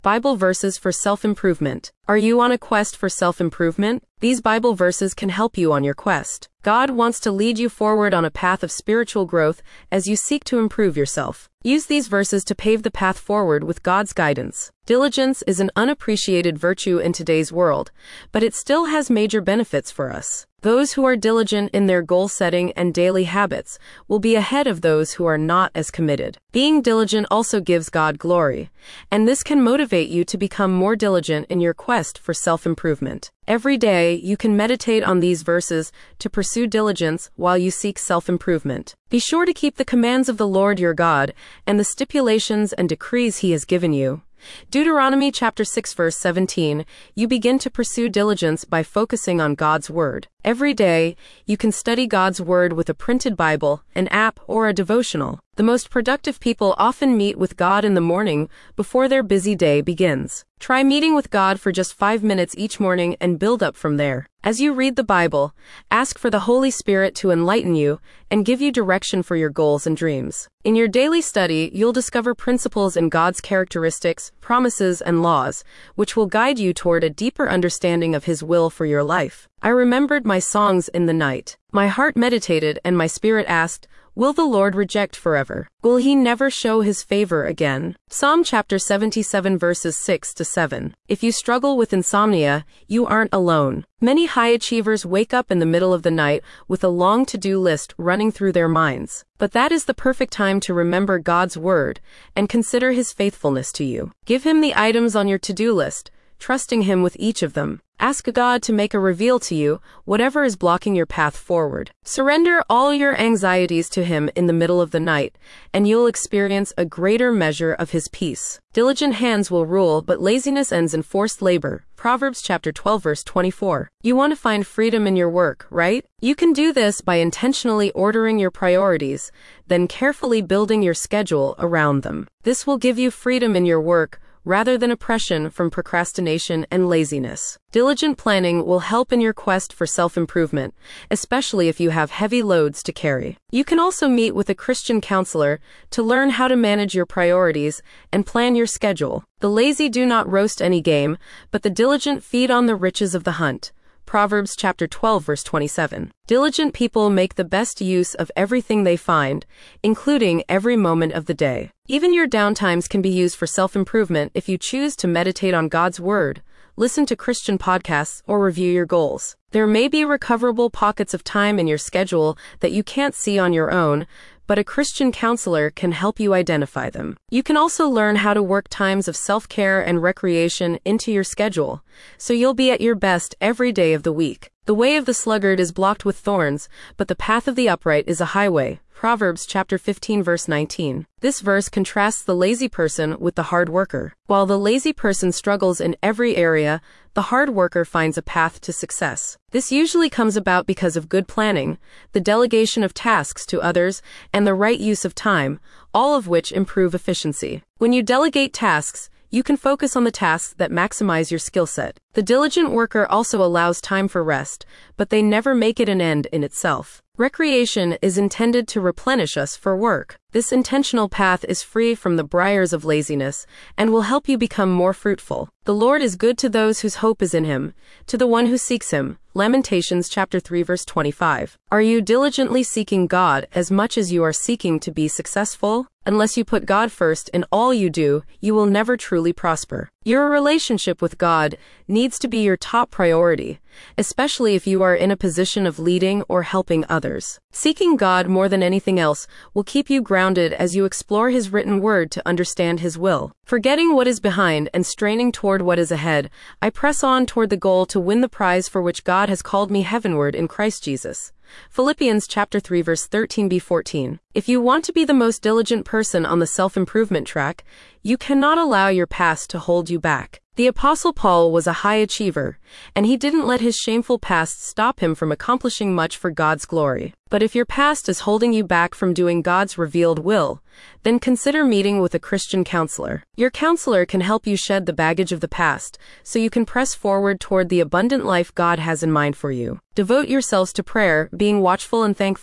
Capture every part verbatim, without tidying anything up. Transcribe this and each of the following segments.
Bible verses for self-improvement. Are you on a quest for self-improvement? These Bible verses can help you on your quest. God wants to lead you forward on a path of spiritual growth as you seek to improve yourself. Use these verses to pave the path forward with God's guidance. Diligence is an unappreciated virtue in today's world, but it still has major benefits for us. Those who are diligent in their goal setting and daily habits will be ahead of those who are not as committed. Being diligent also gives God glory, and this can motivate you to become more diligent in your quest for self-improvement. Every day, you can meditate on these verses to pursue diligence while you seek self-improvement. Be sure to keep the commands of the Lord your God and the stipulations and decrees He has given you. Deuteronomy chapter six verse seventeen, you begin to pursue diligence by focusing on God's Word. Every day, you can study God's Word with a printed Bible, an app, or a devotional. The most productive people often meet with God in the morning before their busy day begins. Try meeting with God for just five minutes each morning and build up from there. As you read the Bible, ask for the Holy Spirit to enlighten you and give you direction for your goals and dreams. In your daily study, you'll discover principles in God's characteristics, promises, and laws, which will guide you toward a deeper understanding of His will for your life. I remembered my songs in the night. My heart meditated and my spirit asked, will the Lord reject forever? Will He never show His favor again? Psalm chapter seventy-seven verses six to seven. If you struggle with insomnia, you aren't alone. Many high achievers wake up in the middle of the night with a long to-do list running through their minds. But that is the perfect time to remember God's Word and consider His faithfulness to you. Give Him the items on your to-do list, trusting Him with each of them. Ask God to make a reveal to you whatever is blocking your path forward. Surrender all your anxieties to Him in the middle of the night, and you'll experience a greater measure of His peace. Diligent hands will rule, but laziness ends in forced labor. Proverbs chapter twelve verse twenty-four. You want to find freedom in your work, right? You can do this by intentionally ordering your priorities, then carefully building your schedule around them. This will give you freedom in your work, rather than oppression from procrastination and laziness. Diligent planning will help in your quest for self-improvement, especially if you have heavy loads to carry. You can also meet with a Christian counselor to learn how to manage your priorities and plan your schedule. The lazy do not roast any game, but the diligent feed on the riches of the hunt. Proverbs chapter twelve verse twenty-seven. Diligent people make the best use of everything they find, including every moment of the day. Even your downtimes can be used for self-improvement if you choose to meditate on God's Word, listen to Christian podcasts, or review your goals. There may be recoverable pockets of time in your schedule that you can't see on your own, but a Christian counselor can help you identify them. You can also learn how to work times of self-care and recreation into your schedule, so you'll be at your best every day of the week. The way of the sluggard is blocked with thorns, but the path of the upright is a highway. Proverbs chapter fifteen verse nineteen. This verse contrasts the lazy person with the hard worker. While the lazy person struggles in every area, the hard worker finds a path to success. This usually comes about because of good planning, the delegation of tasks to others, and the right use of time, all of which improve efficiency. When you delegate tasks, you can focus on the tasks that maximize your skill set. The diligent worker also allows time for rest, but they never make it an end in itself. Recreation is intended to replenish us for work. This intentional path is free from the briars of laziness and will help you become more fruitful. The Lord is good to those whose hope is in Him, to the one who seeks Him. Lamentations chapter three verse twenty-five. Are you diligently seeking God as much as you are seeking to be successful? Unless you put God first in all you do, you will never truly prosper. Your relationship with God needs to be your top priority, especially if you are in a position of leading or helping others. Seeking God more than anything else will keep you grounded as you explore His written word to understand His will. Forgetting what is behind and straining toward what is ahead, I press on toward the goal to win the prize for which God has called me heavenward in Christ Jesus. Philippians chapter three verse thirteen to fourteen. If you want to be the most diligent person on the self-improvement track, you cannot allow your past to hold you back. The Apostle Paul was a high achiever, and he didn't let his shameful past stop him from accomplishing much for God's glory. But if your past is holding you back from doing God's revealed will, then consider meeting with a Christian counselor. Your counselor can help you shed the baggage of the past, so you can press forward toward the abundant life God has in mind for you. Devote yourselves to prayer, being watchful and thankful.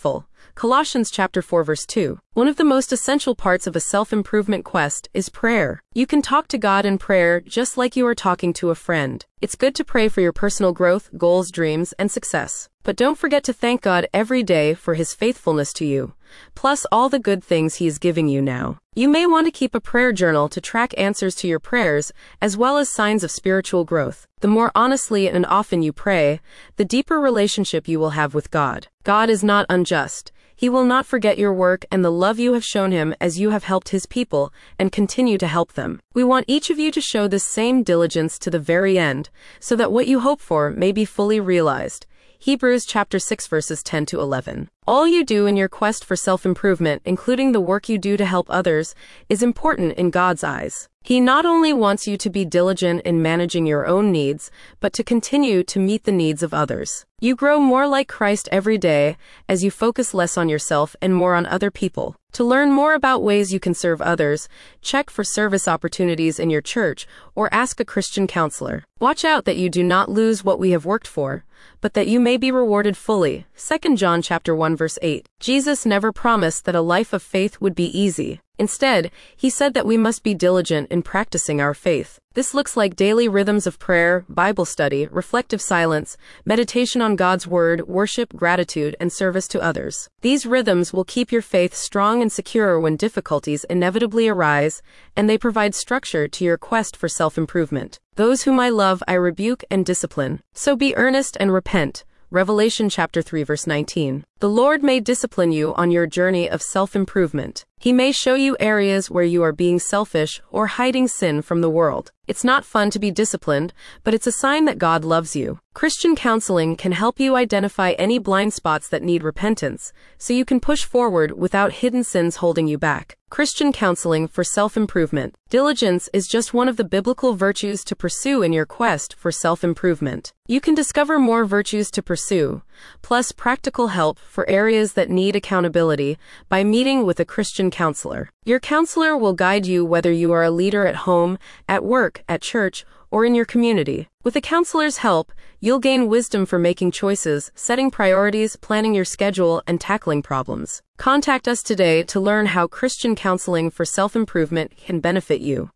Colossians chapter four verse two. One of the most essential parts of a self-improvement quest is prayer. You can talk to God in prayer just like you are talking to a friend. It's good to pray for your personal growth, goals, dreams, and success. But don't forget to thank God every day for His faithfulness to you, plus all the good things He is giving you now. You may want to keep a prayer journal to track answers to your prayers, as well as signs of spiritual growth. The more honestly and often you pray, the deeper relationship you will have with God. God is not unjust. He will not forget your work and the love you have shown Him as you have helped His people and continue to help them. We want each of you to show this same diligence to the very end, so that what you hope for may be fully realized. Hebrews chapter six verses ten to eleven. All you do in your quest for self-improvement, including the work you do to help others, is important in God's eyes. He not only wants you to be diligent in managing your own needs, but to continue to meet the needs of others. You grow more like Christ every day as you focus less on yourself and more on other people. To learn more about ways you can serve others, check for service opportunities in your church or ask a Christian counselor. Watch out that you do not lose what we have worked for, but that you may be rewarded fully. Second John chapter one verse eight. Jesus never promised that a life of faith would be easy. Instead, He said that we must be diligent in practicing our faith. This looks like daily rhythms of prayer, Bible study, reflective silence, meditation on God's Word, worship, gratitude, and service to others. These rhythms will keep your faith strong and secure when difficulties inevitably arise, and they provide structure to your quest for self-improvement. Those whom I love I rebuke and discipline. So be earnest and repent. Revelation chapter three verse nineteen. The Lord may discipline you on your journey of self-improvement. He may show you areas where you are being selfish or hiding sin from the world. It's not fun to be disciplined, but it's a sign that God loves you. Christian counseling can help you identify any blind spots that need repentance, so you can push forward without hidden sins holding you back. Christian counseling for self-improvement. Diligence is just one of the biblical virtues to pursue in your quest for self-improvement. You can discover more virtues to pursue, plus practical help for areas that need accountability, by meeting with a Christian counselor. Your counselor will guide you whether you are a leader at home, at work, at church, or in your community. With a counselor's help, you'll gain wisdom for making choices, setting priorities, planning your schedule, and tackling problems. Contact us today to learn how Christian counseling for self-improvement can benefit you.